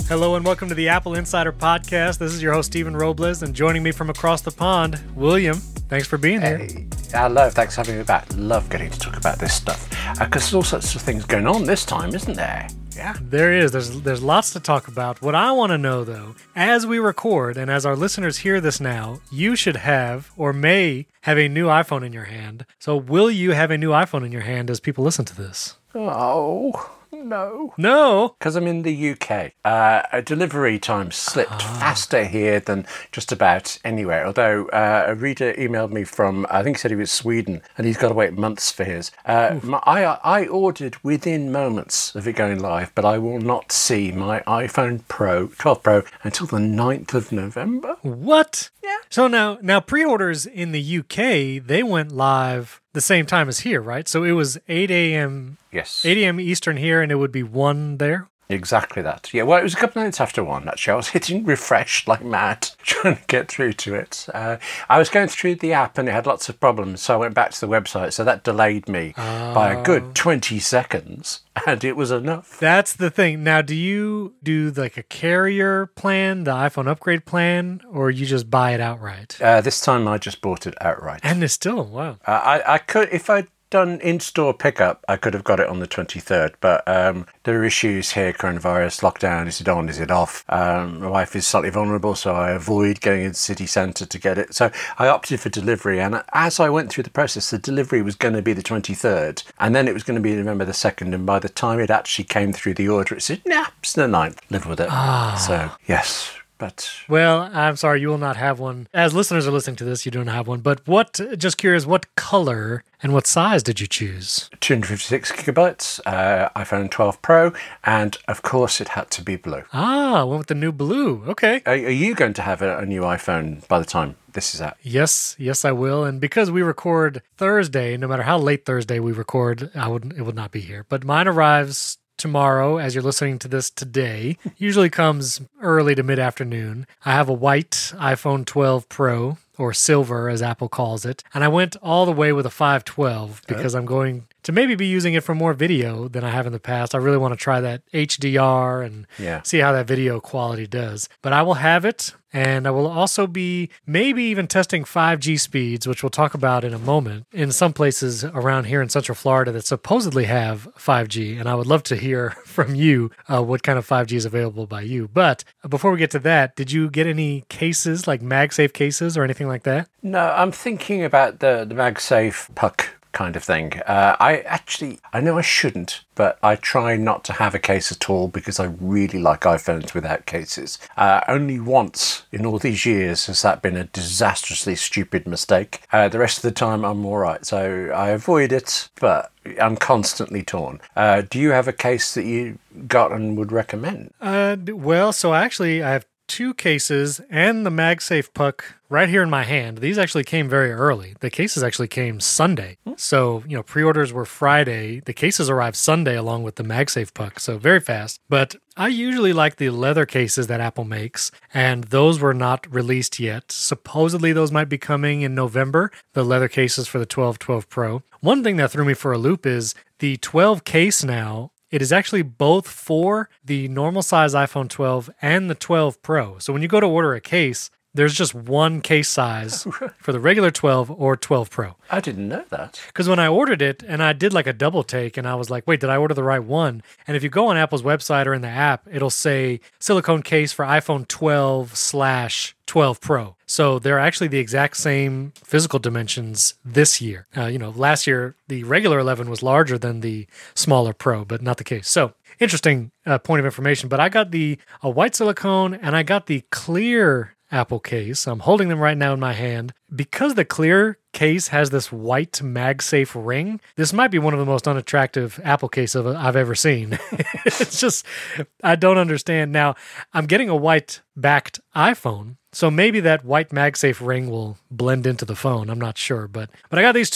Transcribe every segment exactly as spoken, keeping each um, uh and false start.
Hello and welcome to the Apple Insider Podcast. This is your host, Stephen Robles, and joining me from across the pond, William. Thanks for being here. Hey, hello, thanks for having me back. Love getting to talk about this stuff. Because uh, there's all sorts of things going on this time, isn't there? Yeah. There is. There's there's lots to talk about. What I want to know, though, as we record and as our listeners hear this now, you should have or may have a new iPhone in your hand. So will you have a new iPhone in your hand as people listen to this? Oh, no. No? Because I'm in the U K. Uh, a delivery time slipped ah. faster here than just about anywhere. Although uh, a reader emailed me from, I think he said he was Sweden, and he's got to wait months for his. Uh, my, I, I ordered within moments of it going live, but I will not see my iPhone Pro, twelve Pro, until the ninth of November. What? Yeah. So now, now pre-orders in the U K, they went live the same time as here, right? So it was eight a.m. Yes. eight a.m. Eastern here, and it would be one there? Exactly that. Yeah, well, it was a couple of minutes after one, actually. I was hitting refresh like mad, trying to get through to it. Uh, I was going through the app, and it had lots of problems, so I went back to the website, so that delayed me uh, by a good twenty seconds, and it was enough. That's the thing. Now, do you do like a carrier plan, the iPhone upgrade plan, or you just buy it outright? Uh, this time I just bought it outright. And it's still, wow. Uh, I, I could, if I'd done in-store pickup, I could have got it on the twenty-third, but um, there are issues here, coronavirus, lockdown, is it on, is it off? Um, my wife is slightly vulnerable, so I avoid going into the city centre to get it. So I opted for delivery, and as I went through the process, the delivery was going to be the twenty-third, and then it was going to be November the second, and by the time it actually came through the order, it said, nah, it's the ninth, live with it. Ah. So, yes. But well, I'm sorry, you will not have one. As listeners are listening to this, you don't have one. But what, just curious, what color and what size did you choose? two hundred fifty-six gigabytes, uh, iPhone twelve Pro, and of course it had to be blue. Ah, went with the new blue. Okay. Are, are you going to have a, a new iPhone by the time this is out? Yes, yes, I will. And because we record Thursday, no matter how late Thursday we record, I would it would not be here. But mine arrives tomorrow, as you're listening to this today. Usually comes early to mid-afternoon. I have a white iPhone twelve Pro, or silver as Apple calls it, and I went all the way with a five twelve because oh. I'm going to maybe be using it for more video than I have in the past. I really want to try that H D R and yeah. see how that video quality does. But I will have it, and I will also be maybe even testing five G speeds, which we'll talk about in a moment, in some places around here in Central Florida that supposedly have five G, and I would love to hear from you uh, what kind of five G is available by you. But before we get to that, did you get any cases, like MagSafe cases or anything like that? No, I'm thinking about the, the MagSafe puck kind of thing. Uh, I actually, I know I shouldn't, but I try not to have a case at all because I really like iPhones without cases. Uh, only once in all these years has that been a disastrously stupid mistake. Uh, the rest of the time I'm all right, so I avoid it, but I'm constantly torn. Uh, do you have a case that you got and would recommend? Uh, well, so actually I have two cases and the MagSafe puck right here in my hand. These actually came very early. The cases actually came Sunday. So, you know, pre-orders were Friday. The cases arrived Sunday along with the MagSafe puck. So very fast. But I usually like the leather cases that Apple makes, and those were not released yet. Supposedly those might be coming in November, the leather cases for the twelve twelve Pro. One thing that threw me for a loop is the twelve case now, it is actually both for the normal size iPhone twelve and the twelve Pro. So when you go to order a case, there's just one case size for the regular twelve or twelve Pro. I didn't know that. Because when I ordered it, and I did like a double take, and I was like, wait, did I order the right one? And if you go on Apple's website or in the app, it'll say silicone case for iPhone twelve slash twelve Pro. So they're actually the exact same physical dimensions this year. Uh, you know, last year, the regular eleven was larger than the smaller Pro, but not the case. So interesting uh, point of information. But I got the a white silicone, and I got the clear Apple case. I'm holding them right now in my hand. Because the clear case has this white MagSafe ring, this might be one of the most unattractive Apple cases I've ever seen. It's just, I don't understand. Now, I'm getting a white-backed iPhone, so maybe that white MagSafe ring will blend into the phone. I'm not sure, but but I got these two.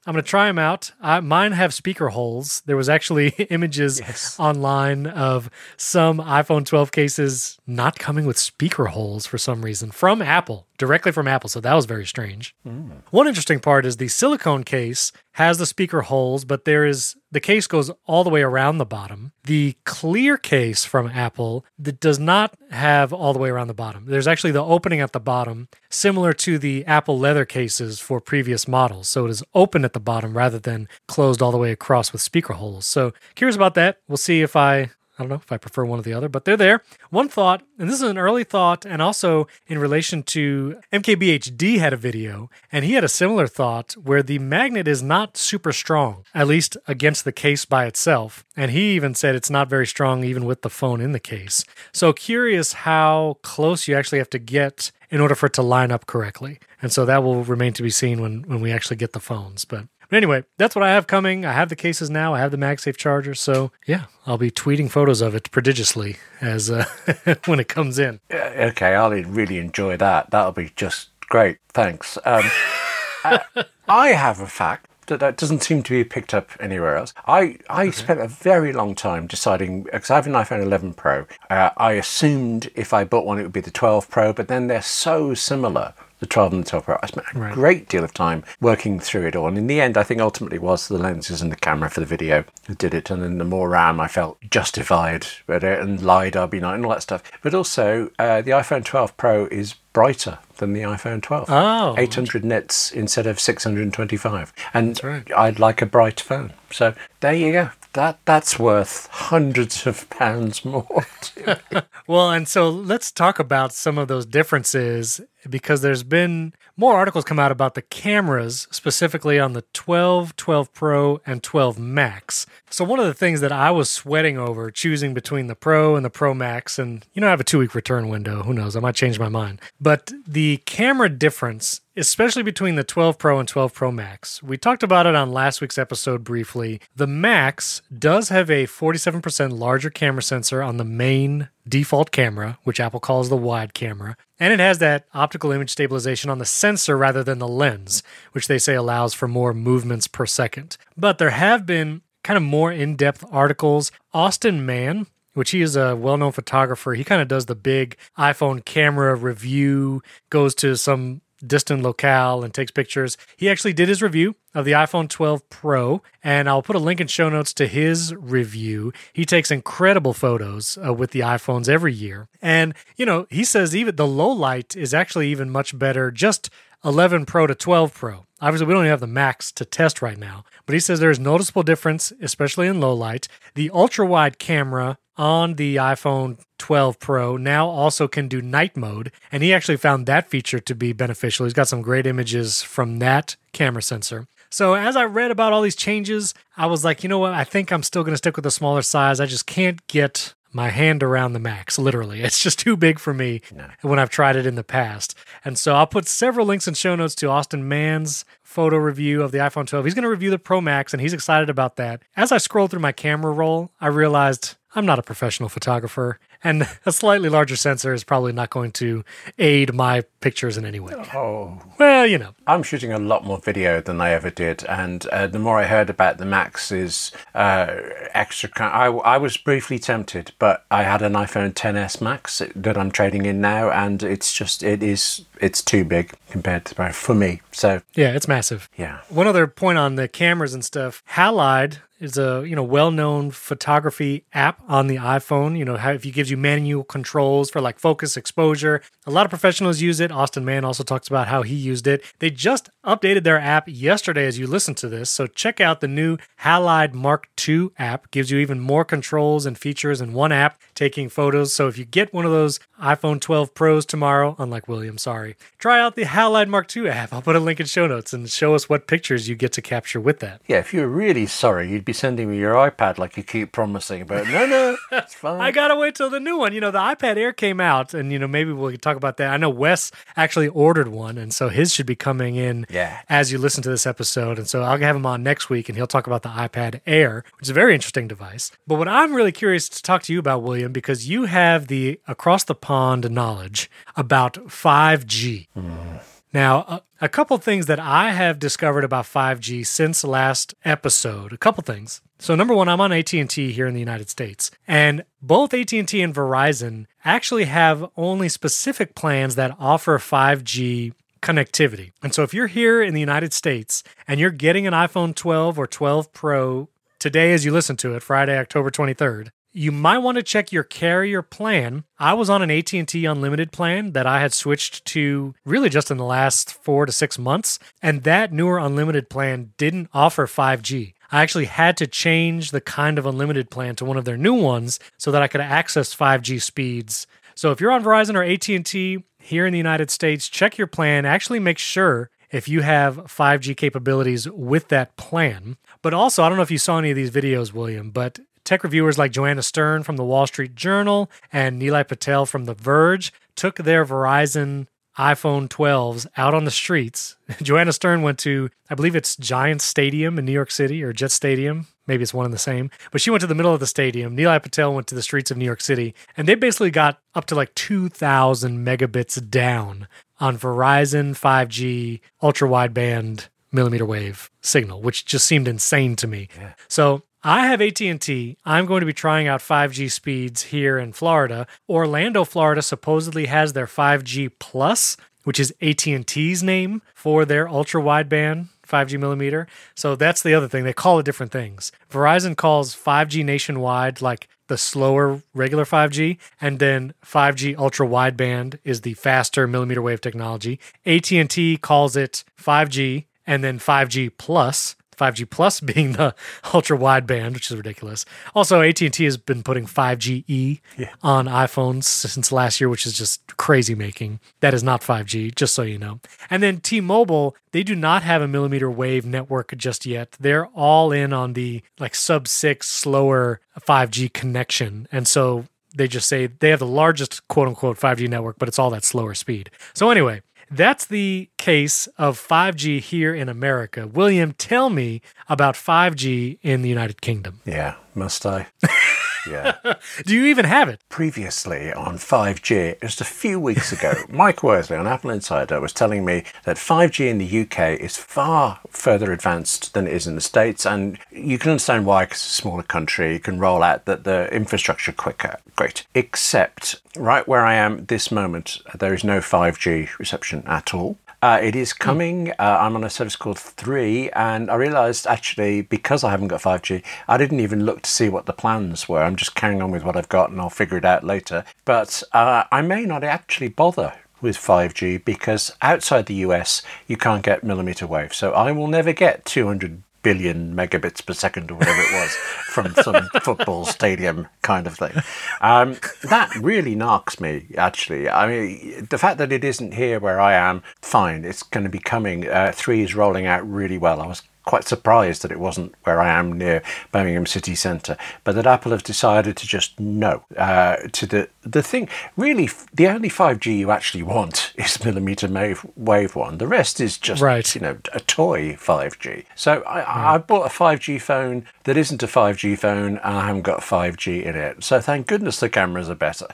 I'm going to try them out. Uh, mine have speaker holes. There was actually images Yes. online of some iPhone twelve cases not coming with speaker holes for some reason from Apple, directly from Apple. So that was very strange. Mm. One interesting part is the silicone case has the speaker holes, but there is the case goes all the way around the bottom. The clear case from Apple that does not have all the way around the bottom. There's actually the opening at the bottom, similar to the Apple leather cases for previous models. So it is open at the bottom rather than closed all the way across with speaker holes. So curious about that. We'll see if I... I don't know if I prefer one or the other, but they're there. One thought, and this is an early thought, and also in relation to M K B H D had a video, and he had a similar thought where the magnet is not super strong, at least against the case by itself. And he even said it's not very strong even with the phone in the case. So curious how close you actually have to get in order for it to line up correctly. And so that will remain to be seen when, when we actually get the phones. But But anyway, that's what I have coming. I have the cases now. I have the MagSafe charger. So yeah, I'll be tweeting photos of it prodigiously as uh, when it comes in. Okay, I'll really enjoy that. That'll be just great. Thanks. Um, uh, I have a fact that, that doesn't seem to be picked up anywhere else. I, I okay. spent a very long time deciding, because I have an iPhone eleven Pro. Uh, I assumed if I bought one, it would be the twelve Pro, but then they're so similar. The twelve and the twelve Pro. I spent a right. great deal of time working through it all. And in the end, I think ultimately it was the lenses and the camera for the video that did it. And then the more RAM, I felt justified with it, and LiDAR be nice and all that stuff. But also, uh, the iPhone twelve Pro is brighter than the iPhone twelve. Oh. eight hundred nits instead of six hundred twenty-five. And right. I'd like a bright phone. So there you go. That That's worth hundreds of pounds more. Well, and so let's talk about some of those differences, because there's been more articles come out about the cameras, specifically on the twelve, twelve Pro, and twelve Max. So one of the things that I was sweating over, choosing between the Pro and the Pro Max, and you know, I have a two-week return window. Who knows? I might change my mind. But the camera difference, especially between the twelve Pro and twelve Pro Max, we talked about it on last week's episode briefly. The Max does have a forty-seven percent larger camera sensor on the main default camera, which Apple calls the wide camera. And it has that optical image stabilization on the sensor rather than the lens, which they say allows for more movements per second. But there have been kind of more in-depth articles. Austin Mann, which he is a well-known photographer, he kind of does the big iPhone camera review, goes to some distant locale and takes pictures. He actually did his review of the iPhone twelve Pro, and I'll put a link in show notes to his review. He takes incredible photos uh, with the iPhones every year. And, you know, he says even the low light is actually even much better, just eleven Pro to twelve Pro. Obviously, we don't even have the Max to test right now, but he says there's noticeable difference, especially in low light. The ultra-wide camera on the iPhone twelve Pro now also can do night mode, and he actually found that feature to be beneficial. He's got some great images from that camera sensor. So as I read about all these changes, I was like, you know what? I think I'm still going to stick with the smaller size. I just can't get my hand around the Max, literally. It's just too big for me no. when I've tried it in the past. And so I'll put several links in show notes to Austin Mann's photo review of the iPhone twelve. He's going to review the Pro Max, and he's excited about that. As I scrolled through my camera roll, I realized I'm not a professional photographer, and a slightly larger sensor is probably not going to aid my pictures in any way. Oh. Well, you know. I'm shooting a lot more video than I ever did, and uh, the more I heard about the Max's uh, extra... I, I was briefly tempted, but I had an iPhone X S Max that I'm trading in now, and it's just, it is, it's too big compared to, for me, so... Yeah, it's massive. Yeah. One other point on the cameras and stuff, Halide is a you know well-known photography app on the iPhone. You know, how if it gives you manual controls for like focus, exposure. A lot of professionals use it. Austin Mann also talks about how he used it. They just updated their app yesterday as you listen to this. So check out the new Halide Mark two app. Gives you even more controls and features in one app, taking photos. So if you get one of those iPhone twelve Pros tomorrow, unlike William, sorry, try out the Halide Mark two app. I'll put a link in show notes and show us what pictures you get to capture with that. Yeah, if you're really sorry, you'd be sending me your iPad like you keep promising, but no, no, it's fine. I gotta wait till the new one. You know, the iPad Air came out, and you know maybe we'll talk about that. I know Wes actually ordered one, and so his should be coming in yeah. as you listen to this episode. And so I'll have him on next week, and he'll talk about the iPad Air, which is a very interesting device. But what I'm really curious to talk to you about, William, because you have the across the pond knowledge about five G. Mm. Now, a, a couple things that I have discovered about five G since last episode. A couple things. So number one, I'm on A T and T here in the United States, and both A T and T and Verizon actually have only specific plans that offer five G connectivity. And so if you're here in the United States and you're getting an iPhone twelve or twelve Pro today as you listen to it, Friday, October twenty-third, you might want to check your carrier plan. I was on an A T and T unlimited plan that I had switched to really just in the last four to six months, and that newer unlimited plan didn't offer five G. I actually had to change the kind of unlimited plan to one of their new ones so that I could access five G speeds. So if you're on Verizon or A T and T here in the United States, check your plan. Actually make sure if you have five G capabilities with that plan. But also, I don't know if you saw any of these videos, William, but tech reviewers like Joanna Stern from the Wall Street Journal and Nilay Patel from The Verge took their Verizon iPhone twelves out on the streets. Joanna Stern went to, I believe it's Giants Stadium in New York City or Jet Stadium. Maybe it's one and the same. But she went to the middle of the stadium. Nilay Patel went to the streets of New York City. And they basically got up to like two thousand megabits down on Verizon five G ultra wideband millimeter wave signal, which just seemed insane to me. Yeah. So I have A T and T. I'm going to be trying out five G speeds here in Florida. Orlando, Florida supposedly has their five G Plus, which is A T and T's name for their ultra wideband five G millimeter. So that's the other thing. They call it different things. Verizon calls five G nationwide like the slower regular five G, and then five G ultra wideband is the faster millimeter wave technology. A T and T calls it five G and then five G Plus. five G Plus being the ultra wideband, which is ridiculous. Also, A T and T has been putting five G E yeah. on iPhones since last year, which is just crazy making. That is not five G, just so you know. And then T-Mobile, they do not have a millimeter wave network just yet. They're all in on the like sub six slower five G connection. And so they just say they have the largest quote unquote five G network, but it's all that slower speed. So anyway, that's the case of five G here in America. William, tell me about five G in the United Kingdom. Yeah, must I? Yeah. Do you even have it? Previously on five G, just a few weeks ago, Mike Worsley on Apple Insider was telling me that five G in the U K is far further advanced than it is in the States, and you can understand why, because it's a smaller country, you can roll out the, the infrastructure quicker. Great. Except right where I am this moment, there is no five G reception at all. Uh, it is coming. Uh, I'm on a service called three, and I realised actually, because I haven't got five G, I didn't even look to see what the plans were. I'm just carrying on with what I've got, and I'll figure it out later. But uh, I may not actually bother with five G, because outside the U S, you can't get millimeter wave. So I will never get two hundred billion megabits per second or whatever it was from some football stadium kind of thing. Um, that really knocks me, actually. I mean, the fact that it isn't here where I am, fine, it's going to be coming. Uh, three is rolling out really well. I was quite surprised that it wasn't where I am near Birmingham city centre, but that Apple have decided to just no uh, to the the thing. Really, the only five G you actually want is millimeter wave, wave one. The rest is just right. you know a toy five G. So I, yeah. I bought a five G phone that isn't a five G phone, and I haven't got five G in it. So thank goodness the cameras are better.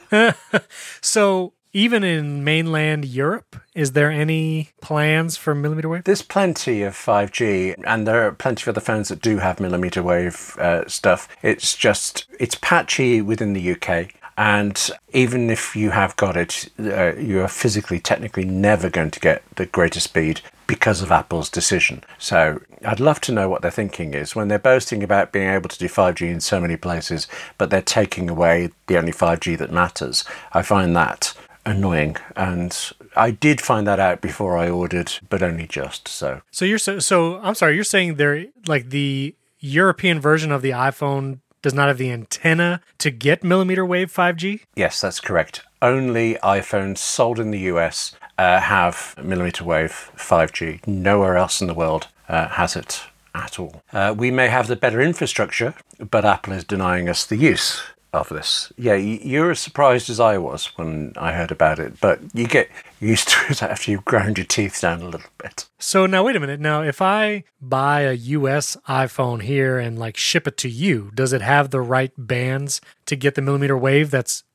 So even in mainland Europe, is there any plans for millimeter wave? There's plenty of five G, and there are plenty of other phones that do have millimeter wave uh, stuff. It's just, it's patchy within the U K. And even if you have got it, uh, you are physically, technically never going to get the greater speed because of Apple's decision. So I'd love to know what their thinking is when they're boasting about being able to do five G in so many places, but they're taking away the only five G that matters. I find that annoying, and I did find that out before I ordered, but only just so. So you're so, so I'm sorry, you're saying they're like the European version of the iPhone does not have the antenna to get millimeter wave five G? Yes, that's correct. Only iPhones sold in the U S uh, have millimeter wave five G. Nowhere else in the world uh, has it at all. Uh, we may have the better infrastructure, but Apple is denying us the use of this. Yeah, you're as surprised as I was when I heard about it, but you get used to it after you've ground your teeth down a little bit. So now wait a minute. Now, if I buy a U S iPhone here and like ship it to you, does it have the right bands to get the millimeter wave that's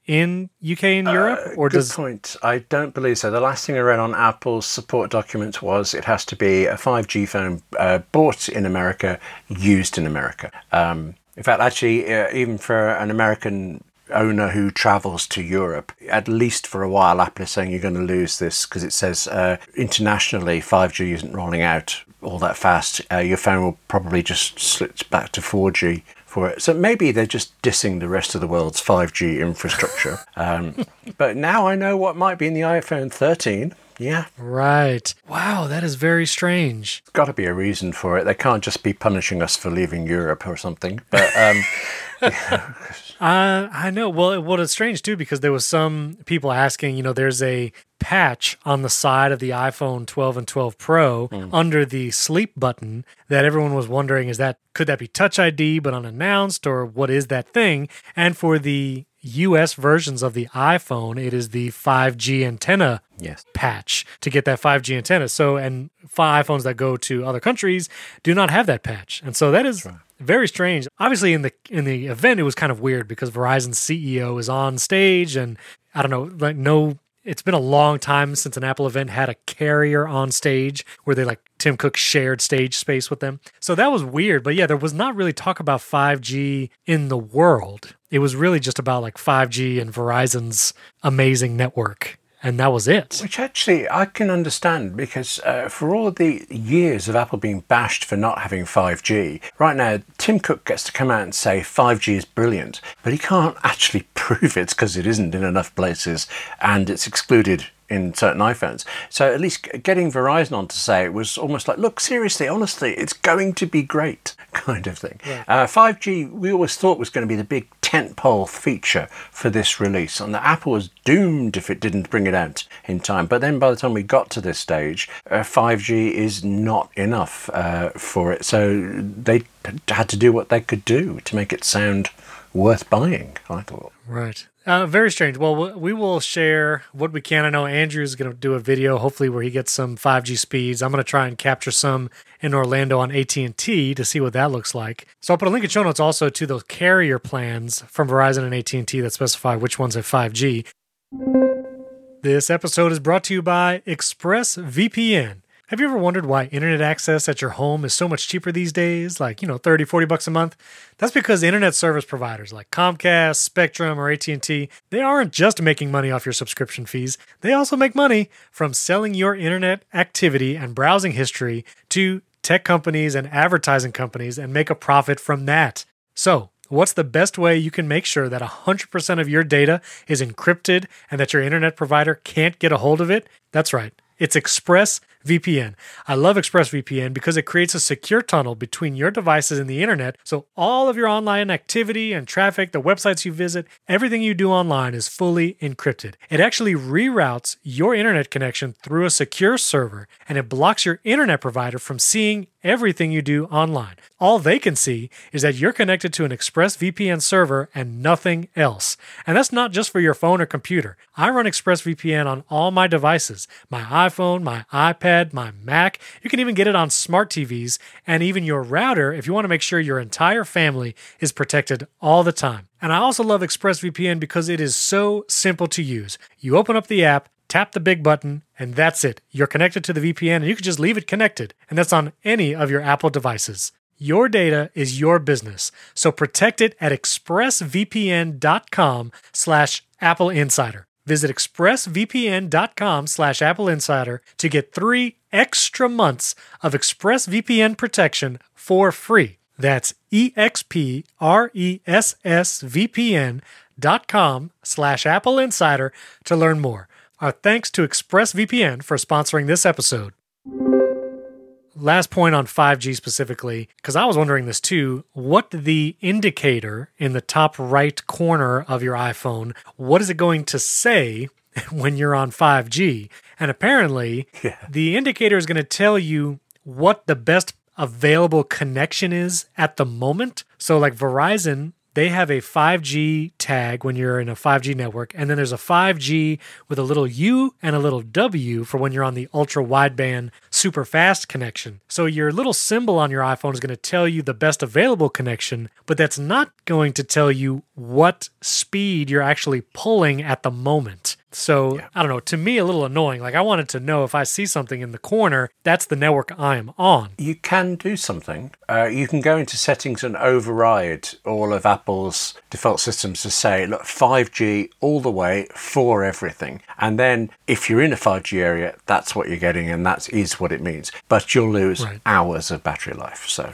in U K and Europe? Uh, or good does point. I don't believe so. The last thing I read on Apple's support documents was it has to be a five G phone uh, bought in America, used in America. Um, in fact, actually, uh, even for an American owner who travels to Europe, at least for a while, Apple is saying you're going to lose this because it says uh, internationally five G isn't rolling out all that fast. Uh, your phone will probably just slip back to four G for it. So maybe they're just dissing the rest of the world's five G infrastructure. um, but now I know what might be in the iPhone thirteen. Yeah. Right. Wow, that is very strange. There's got to be a reason for it. They can't just be punishing us for leaving Europe or something. But um, yeah. Uh, I know. Well, what is strange too, because there was some people asking, you know, there's a patch on the side of the iPhone twelve and twelve Pro mm. under the sleep button that everyone was wondering, is that, could that be Touch I D but unannounced, or what is that thing? And for the U S versions of the iPhone, it is the five G antenna yes. patch to get that five G antenna. So, and five iPhones that go to other countries do not have that patch. And so that is very strange. Obviously, in the in the event, it was kind of weird because Verizon's C E O is on stage, and I don't know, like no, it's been a long time since an Apple event had a carrier on stage where they like Tim Cook shared stage space with them. So that was weird. But yeah, there was not really talk about five G in the world. It was really just about like five G and Verizon's amazing network. And that was it. Which actually I can understand because uh, for all of the years of Apple being bashed for not having five G, right now Tim Cook gets to come out and say five G is brilliant, but he can't actually prove it because it isn't in enough places and it's excluded in certain iPhones. So at least getting Verizon on to say it was almost like, look, seriously, honestly, it's going to be great kind of thing. Yeah. Uh, five G, we always thought was going to be the big tentpole feature for this release, and the Apple was doomed if it didn't bring it out in time. But then by the time we got to this stage, uh, five G is not enough uh, for it. So they had to do what they could do to make it sound worth buying, I thought. Right. Uh, very strange. Well, we will share what we can. I know Andrew's going to do a video, hopefully, where he gets some five G speeds. I'm going to try and capture some in Orlando on A T and T to see what that looks like. So I'll put a link in show notes also to those carrier plans from Verizon and A T and T that specify which ones have five G. This episode is brought to you by ExpressVPN. Have you ever wondered why internet access at your home is so much cheaper these days, like, you know, thirty, forty bucks a month? That's because internet service providers like Comcast, Spectrum, or A T and T, they aren't just making money off your subscription fees. They also make money from selling your internet activity and browsing history to tech companies and advertising companies and make a profit from that. So, what's the best way you can make sure that one hundred percent of your data is encrypted and that your internet provider can't get a hold of it? That's right. It's ExpressVPN. I love ExpressVPN because it creates a secure tunnel between your devices and the internet, so all of your online activity and traffic, the websites you visit, everything you do online is fully encrypted. It actually reroutes your internet connection through a secure server, and it blocks your internet provider from seeing everything you do online. All they can see is that you're connected to an ExpressVPN server and nothing else. And that's not just for your phone or computer. I run ExpressVPN on all my devices, my iPhone, my iPad, my Mac. You can even get it on smart T Vs and even your router if you want to make sure your entire family is protected all the time. And I also love ExpressVPN because it is so simple to use. You open up the app, tap the big button, and that's it. You're connected to the V P N, and you can just leave it connected. And that's on any of your Apple devices. Your data is your business, so protect it at expressvpn.com slash Apple Insider. Visit expressvpn.com slash Apple Insider to get three extra months of ExpressVPN protection for free. That's expressvpn.com slash Apple Insider to learn more. Our thanks to ExpressVPN for sponsoring this episode. Last point on five G specifically, because I was wondering this too, what the indicator in the top right corner of your iPhone, what is it going to say when you're on five G? And apparently, yeah. the indicator is going to tell you what the best available connection is at the moment. So like Verizon, they have a five G tag when you're in a five G network, and then there's a five G with a little U and a little W for when you're on the ultra wideband super fast connection. So your little symbol on your iPhone is going to tell you the best available connection, but that's not going to tell you what speed you're actually pulling at the moment. So, yeah. I don't know, to me, a little annoying. Like, I wanted to know if I see something in the corner, that's the network I am on. You can do something. Uh, you can go into settings and override all of Apple's default systems to say, look, five G all the way for everything. And then if you're in a five G area, that's what you're getting, and that is what it means. But you'll lose right. hours of battery life. So,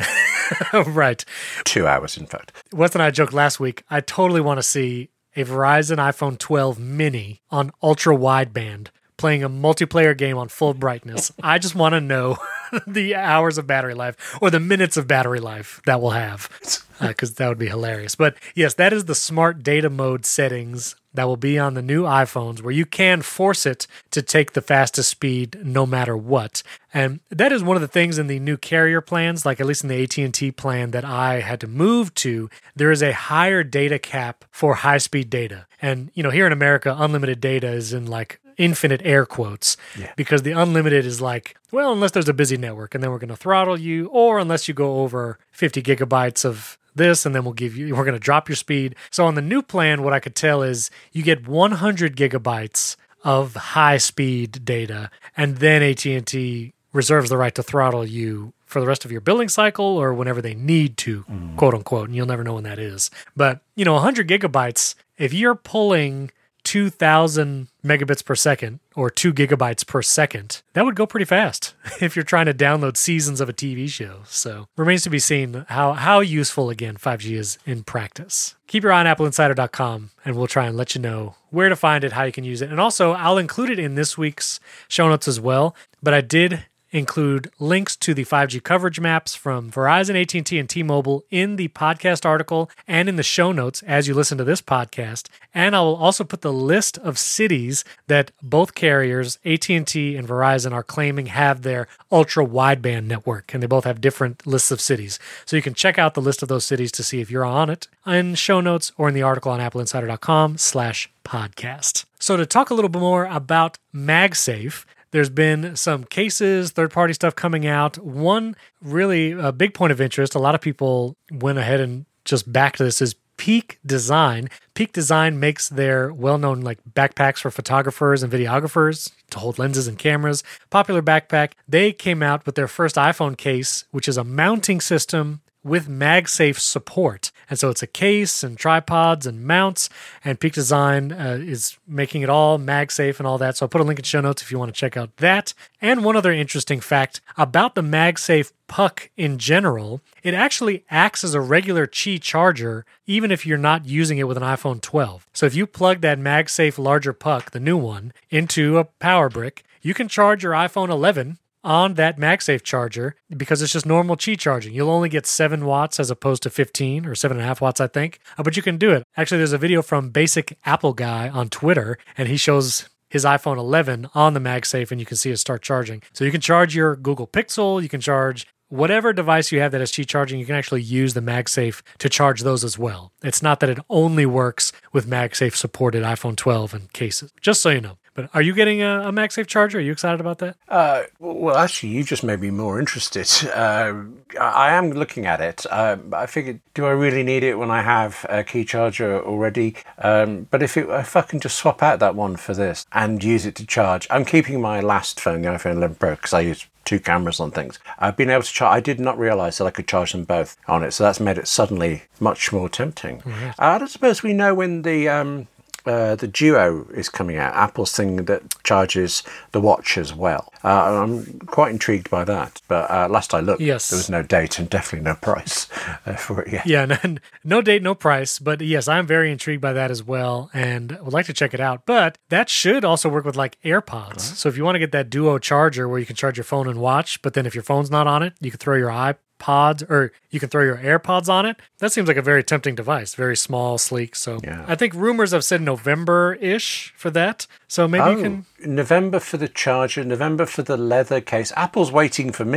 right. Two hours, in fact. Wes and I joked last week, I totally want to see a Verizon iPhone twelve mini on ultra wideband playing a multiplayer game on full brightness. I just want to know the hours of battery life or the minutes of battery life that we'll have, because uh, that would be hilarious. But yes, that is the smart data mode settings that will be on the new iPhones, where you can force it to take the fastest speed no matter what. And that is one of the things in the new carrier plans, like at least in the A T and T plan that I had to move to, there is a higher data cap for high-speed data. And, you know, here in America, unlimited data is in like infinite air quotes, yeah. because the unlimited is like, well, unless there's a busy network, and then we're going to throttle you, or unless you go over fifty gigabytes of this, and then we'll give you, we're going to drop your speed. So on the new plan, what I could tell is you get one hundred gigabytes of high speed data, and then A T and T reserves the right to throttle you for the rest of your billing cycle or whenever they need to, mm. quote unquote, and you'll never know when that is. But, you know, one hundred gigabytes, if you're pulling two thousand megabits per second or two gigabytes per second, that would go pretty fast if you're trying to download seasons of a T V show. So remains to be seen how, how useful, again, five G is in practice. Keep your eye on apple insider dot com, and we'll try and let you know where to find it, how you can use it. And also, I'll include it in this week's show notes as well, but I did include links to the five G coverage maps from Verizon, A T and T, and T-Mobile in the podcast article and in the show notes as you listen to this podcast. And I will also put the list of cities that both carriers, A T and T and Verizon, are claiming have their ultra-wideband network, and they both have different lists of cities. So you can check out the list of those cities to see if you're on it in show notes or in the article on apple insider dot com slash podcast. So to talk a little bit more about MagSafe, there's been some cases, third-party stuff coming out. One really a big point of interest, a lot of people went ahead and just backed this, is Peak Design. Peak Design makes their well-known like backpacks for photographers and videographers to hold lenses and cameras. Popular backpack. They came out with their first iPhone case, which is a mounting system with MagSafe support. And so it's a case and tripods and mounts, and Peak Design uh, is making it all MagSafe and all that. So I'll put a link in show notes if you want to check out that. And one other interesting fact about the MagSafe Puck in general, it actually acts as a regular Qi charger even if you're not using it with an iPhone twelve. So if you plug that MagSafe larger Puck, the new one, into a power brick, you can charge your iPhone eleven on that MagSafe charger because it's just normal Qi charging. You'll only get seven watts as opposed to fifteen or seven and a half watts, I think. Uh, but you can do it. Actually, there's a video from Basic Apple Guy on Twitter, and he shows his iPhone eleven on the MagSafe, and you can see it start charging. So you can charge your Google Pixel, you can charge whatever device you have that has Qi charging, you can actually use the MagSafe to charge those as well. It's not that it only works with MagSafe supported iPhone twelve and cases, just so you know. But are you getting a, a MagSafe charger? Are you excited about that? Uh, well, actually, you just made me more interested. Uh, I am looking at it. Uh, I figured, do I really need it when I have a key charger already? Um, but if, it, if I can just swap out that one for this and use it to charge, I'm keeping my last phone, the iPhone eleven Pro, because I use two cameras on things. I've been able to charge. I did not realize that I could charge them both on it, so that's made it suddenly much more tempting. Right. Uh, I don't suppose we know when the um, uh, the Duo is coming out. Apple's thing that charges the watch as well. Uh, I'm quite intrigued by that. But uh, last I looked, yes. there was no date and definitely no price uh, for it yet. Yeah, no, no date, no price. But yes, I'm very intrigued by that as well, and would like to check it out. But that should also work with like AirPods. Right. So if you want to get that Duo charger where you can charge your phone and watch, but then if your phone's not on it, you can throw your iPod Pods, or you can throw your AirPods on it. That seems like a very tempting device. Very small, sleek. So yeah. I think rumors have said November-ish for that. So maybe oh, you can... November for the charger, November for the leather case. Apple's waiting for me.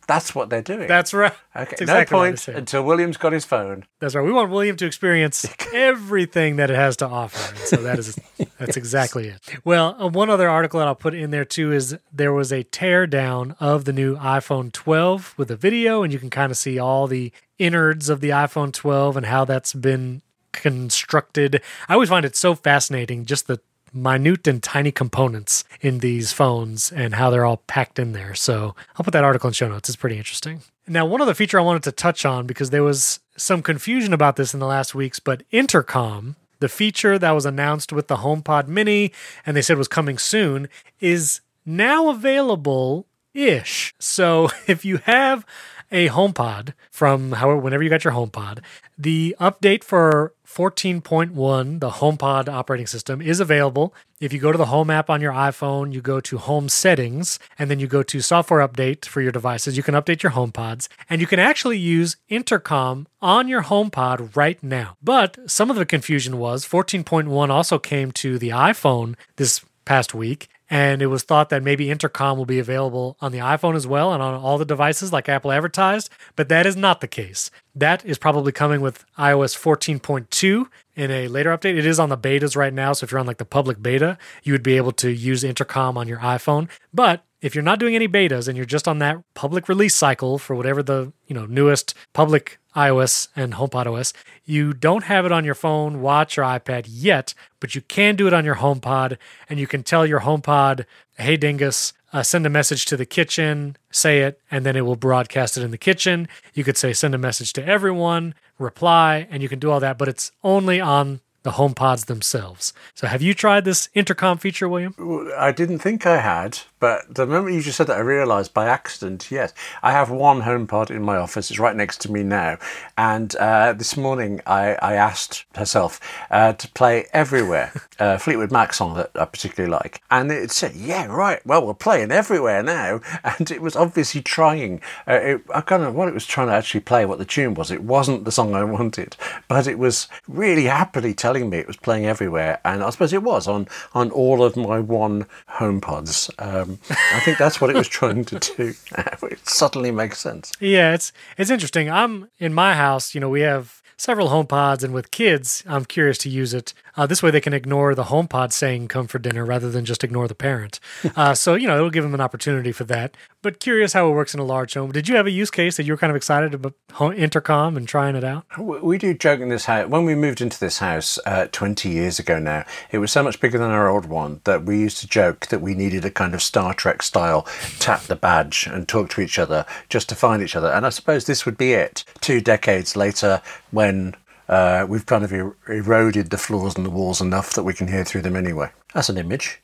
That's what they're doing. That's right. Okay, That's exactly no what I point said. until William's got his phone. That's right. We want William to experience everything that it has to offer. And so that is that's exactly it. Well, uh, one other article that I'll put in there too is there was a tear down of the new iPhone twelve with a video, and you can kind of see all the innards of the iPhone twelve and how that's been constructed. I always find it so fascinating, just the minute and tiny components in these phones and how they're all packed in there. So I'll put that article in show notes. It's pretty interesting. Now, one other feature I wanted to touch on, because there was some confusion about this in the last weeks, but Intercom, the feature that was announced with the HomePod Mini and they said was coming soon, is now available-ish. So if you have a HomePod from however, whenever you got your HomePod, the update for fourteen point one, the HomePod operating system, is available. If you go to the Home app on your iPhone, you go to Home Settings, and then you go to Software Update for your devices. You can update your HomePods, and you can actually use Intercom on your HomePod right now. But some of the confusion was fourteen point one also came to the iPhone this past week, and it was thought that maybe Intercom will be available on the iPhone as well and on all the devices like Apple advertised, but that is not the case. That is probably coming with i O S fourteen point two in a later update. It is on the betas right now, so if you're on like the public beta, you would be able to use Intercom on your iPhone. But if you're not doing any betas and you're just on that public release cycle for whatever the, you know, newest public iOS and HomePod O S, you don't have it on your phone, watch, or iPad yet, but you can do it on your HomePod, and you can tell your HomePod, hey, Dingus, uh, send a message to the kitchen, say it, and then it will broadcast it in the kitchen. You could say send a message to everyone, reply, and you can do all that, but it's only on the HomePods themselves. So have you tried this Intercom feature, William? I didn't think I had, but the moment you just said that, I realised by accident, yes. I have one HomePod in my office. It's right next to me now. And uh, this morning, I, I asked herself uh, to play Everywhere, a Fleetwood Mac song that I particularly like. And it said, yeah, right, well, we're playing Everywhere now. And it was obviously trying. Uh, it, I don't know what it was trying to actually play, what the tune was. It wasn't the song I wanted, but it was really happily telling me it was playing Everywhere, and I suppose it was on on all of my one HomePods. Um, I think that's what it was trying to do. It suddenly makes sense. Yeah, it's it's interesting. I'm in my house. You know, we have several HomePods, and with kids, I'm curious to use it. Uh, this way they can ignore the HomePod saying come for dinner rather than just ignore the parent. Uh, so, you know, it'll give them an opportunity for that. But curious how it works in a large home. Did you have a use case that you were kind of excited about Intercom and trying it out? We do joke in this house. When we moved into this house uh, twenty years ago now, it was so much bigger than our old one that we used to joke that we needed a kind of Star Trek style tap the badge and talk to each other just to find each other. And I suppose this would be it. Two decades later, when uh, we've kind of er- eroded the floors and the walls enough that we can hear through them anyway. That's an image.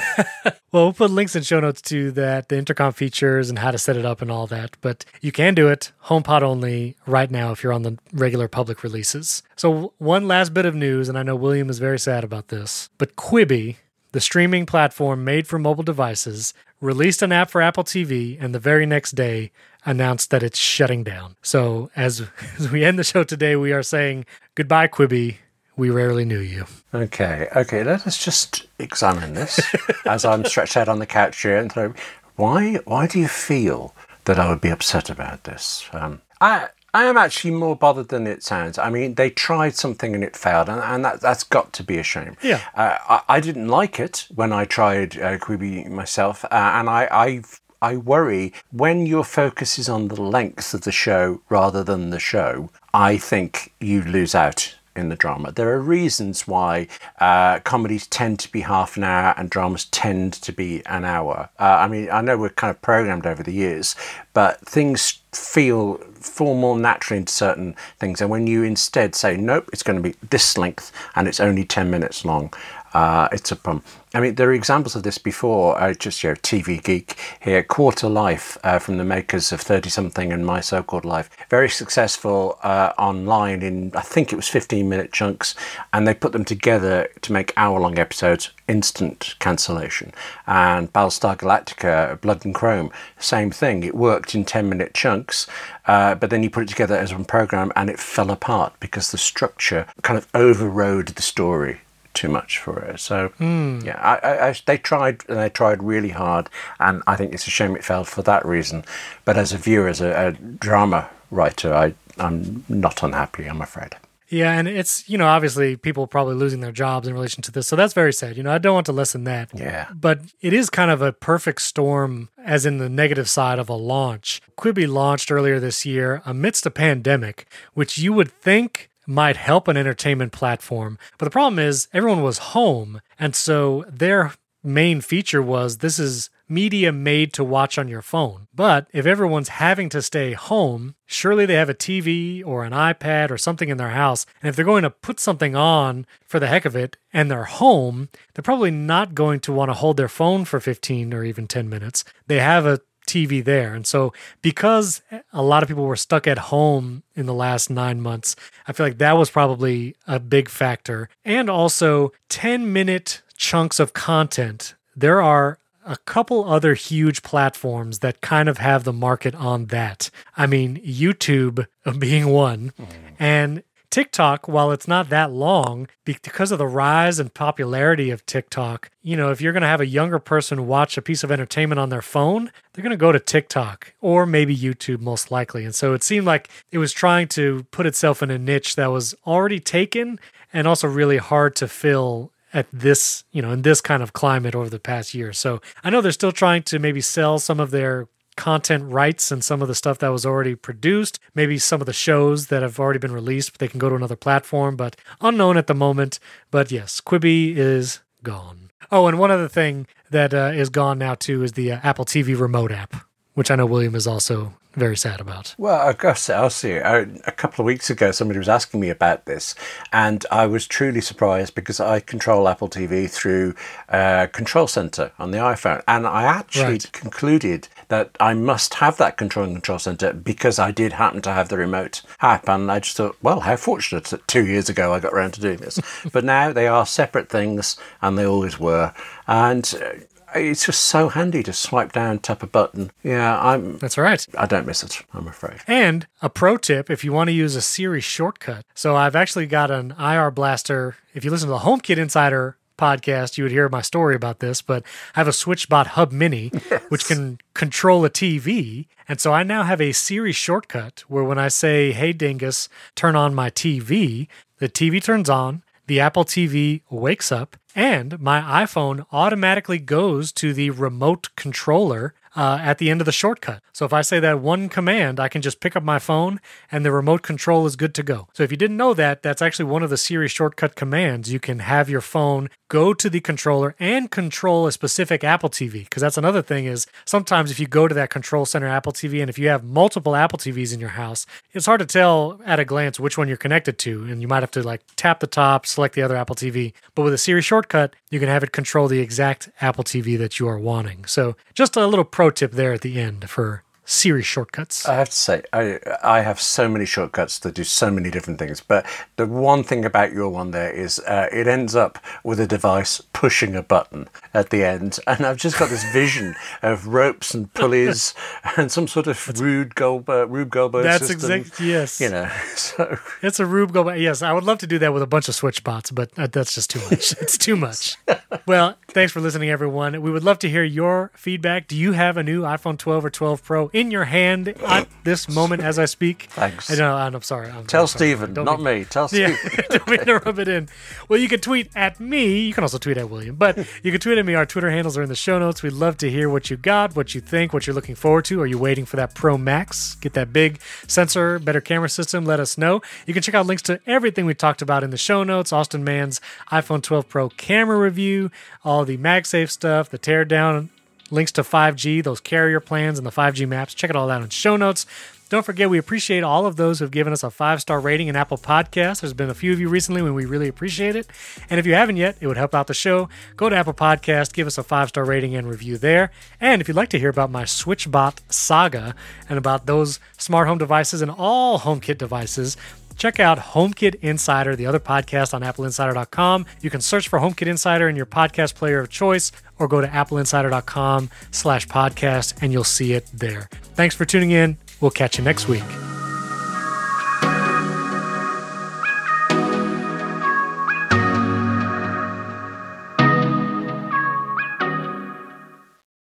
Well, we'll put links in show notes to that, the Intercom features and how to set it up and all that. But you can do it HomePod only right now if you're on the regular public releases. So one last bit of news, and I know William is very sad about this, but Quibi, the streaming platform made for mobile devices, released an app for Apple T V, and the very next day announced that it's shutting down. So as, as we end the show today, we are saying goodbye, Quibi. We rarely knew you. Okay, okay, let us just examine this as I'm stretched out on the couch here and throw. Why, why do you feel that I would be upset about this? Um, I, I am actually more bothered than it sounds. I mean, they tried something and it failed, and, and that, that's got to be a shame. Yeah. Uh, I, I didn't like it when I tried uh, Quibi myself, uh, and I, I've I worry when your focus is on the length of the show rather than the show, I think you lose out in the drama. There are reasons why uh, comedies tend to be half an hour and dramas tend to be an hour. Uh, I mean, I know we're kind of programmed over the years, but things feel fall more naturally into certain things. And when you instead say, nope, it's going to be this length and it's only ten minutes long, uh, it's a problem. I mean, there are examples of this before. Uh, just, you know, T V Geek here, Quarter Life uh, from the makers of thirty something and My So-Called Life. Very successful uh, online in, I think it was fifteen minute chunks, and they put them together to make hour long episodes, instant cancellation. And Battlestar Galactica, Blood and Chrome, same thing. It worked in ten minute chunks, uh, but then you put it together as one program and it fell apart because the structure kind of overrode the story too much for it. So Mm. yeah, I, I, I, they tried and they tried really hard, and I think it's a shame it failed for that reason. But as a viewer, as a, a drama writer, I, I'm not unhappy, I'm afraid. Yeah, and it's, you know, obviously people probably losing their jobs in relation to this. So that's very sad. You know, I don't want to lessen that. Yeah. But it is kind of a perfect storm, as in the negative side of a launch. Quibi launched earlier this year amidst a pandemic, which you would think might help an entertainment platform. But the problem is everyone was home. And so their main feature was this is media made to watch on your phone. But if everyone's having to stay home, surely they have a T V or an iPad or something in their house. And if they're going to put something on for the heck of it and they're home, they're probably not going to want to hold their phone for fifteen or even ten minutes. They have a T V there. And so because a lot of people were stuck at home in the last nine months, I feel like that was probably a big factor. And also ten minute chunks of content. There are a couple other huge platforms that kind of have the market on that. I mean, YouTube being one, mm. and TikTok, while it's not that long, because of the rise and popularity of TikTok, you know, if you're going to have a younger person watch a piece of entertainment on their phone, they're going to go to TikTok or maybe YouTube most likely. And so it seemed like it was trying to put itself in a niche that was already taken and also really hard to fill at this, you know, in this kind of climate over the past year. So I know they're still trying to maybe sell some of their content rights and some of the stuff that was already produced, maybe some of the shows that have already been released, but they can go to another platform, but unknown at the moment. But yes, Quibi is gone. Oh, and one other thing that uh, is gone now too is the uh, Apple T V remote app, which I know William is also very sad about. Well, I guess I'll see. I, a couple of weeks ago, somebody was asking me about this, and I was truly surprised because I control Apple T V through uh, Control Center on the iPhone, and I actually Right. concluded that I must have that control in Control Center because I did happen to have the remote app, and I just thought, well, how fortunate that two years ago I got around to doing this. But now they are separate things, and they always were, and uh, it's just so handy to swipe down, tap a button. Yeah, I'm. That's right. I don't miss it, I'm afraid. And a pro tip if you want to use a Siri shortcut. So I've actually got an I R blaster. If you listen to the HomeKit Insider podcast, you would hear my story about this, but I have a SwitchBot Hub Mini, yes. which can control a T V. And so I now have a Siri shortcut where when I say, hey, Dingus, turn on my T V, the T V turns on, the Apple T V wakes up, and my iPhone automatically goes to the remote controller uh, at the end of the shortcut. So if I say that one command, I can just pick up my phone and the remote control is good to go. So if you didn't know that, that's actually one of the Siri shortcut commands. You can have your phone go to the controller and control a specific Apple T V. Because that's another thing is sometimes if you go to that Control Center Apple T V and if you have multiple Apple T Vs in your house, it's hard to tell at a glance which one you're connected to. And you might have to like tap the top, select the other Apple T V. But with a Siri shortcut, you can have it control the exact Apple T V that you are wanting. So just a little pro tip there at the end for Siri shortcuts. I have to say, I I have so many shortcuts that do so many different things. But the one thing about your one there is uh, it ends up with a device pushing a button at the end. And I've just got this vision of ropes and pulleys and some sort of that's, Rube Goldberg, Rube Goldberg that's system. That's exactly, yes. You know, so. It's a Rube Goldberg. Yes, I would love to do that with a bunch of SwitchBots, but that's just too much. It's too much. Well, thanks for listening, everyone. We would love to hear your feedback. Do you have a new iPhone twelve or twelve Pro in your hand at this moment as I speak? Thanks. I know, I'm sorry. I'm Tell sorry. Stephen, Don't not mean, me. Tell yeah, Stephen. Don't mean to rub it in. Well, you can tweet at me. You can also tweet at William, but you can tweet at me. Our Twitter handles are in the show notes. We'd love to hear what you got, what you think, what you're looking forward to. Are you waiting for that Pro Max? Get that big sensor, better camera system. Let us know. You can check out links to everything we talked about in the show notes. Austin Mann's iPhone twelve Pro camera review, all the MagSafe stuff, the teardown, links to five G, those carrier plans, and the five G maps. Check it all out in show notes. Don't forget, we appreciate all of those who have given us a five-star rating in Apple Podcasts. There's been a few of you recently when we really appreciate it. And if you haven't yet, it would help out the show. Go to Apple Podcasts, give us a five-star rating and review there. And if you'd like to hear about my SwitchBot saga and about those smart home devices and all HomeKit devices, check out HomeKit Insider, the other podcast on apple insider dot com. You can search for HomeKit Insider in your podcast player of choice or go to apple insider dot com slash podcast and you'll see it there. Thanks for tuning in. We'll catch you next week.